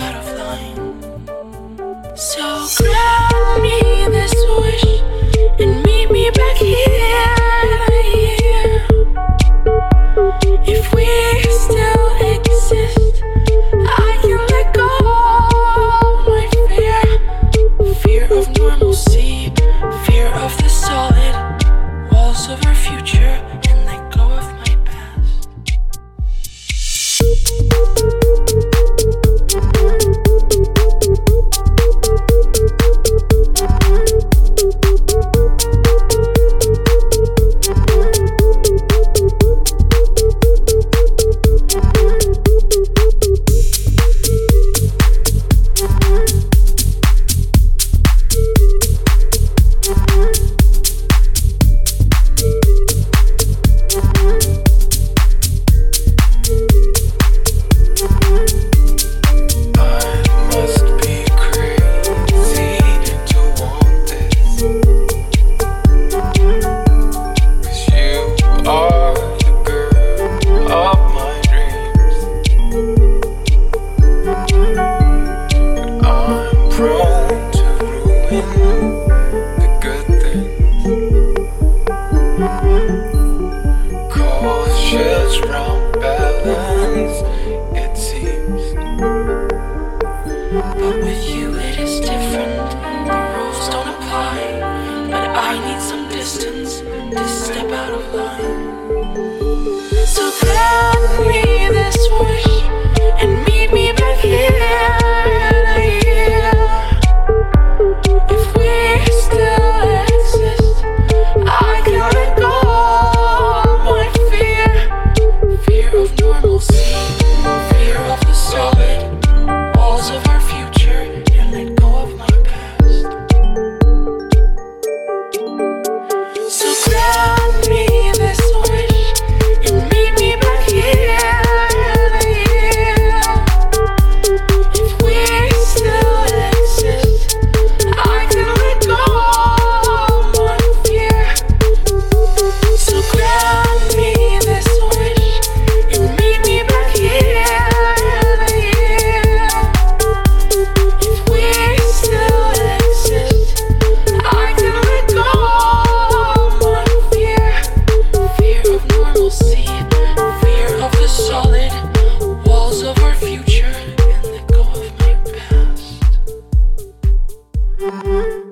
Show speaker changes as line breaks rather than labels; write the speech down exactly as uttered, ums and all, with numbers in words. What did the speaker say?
out of line. So grant me this wish and meet me back here. If we still exist, I can let go of my fear. Fear of normalcy, fear of the solid walls of our future, and let go of my past. Cautious round balance, it seems. But with you it is different. The rules don't apply. But I need some distance to step out of line. So grant me this wish and meet me back here. If we still exist, I can let go of my fear. Fear of normalcy, fear of the solid walls of our future, and let go of my past. So grant me this wish and meet me back here. If we still exist, I can let go of my fear. So grant me this wish and meet me back here. If we still exist, I can let go of my fear. Fear of normalcy, fear of the solid walls of our future, and let go of my past.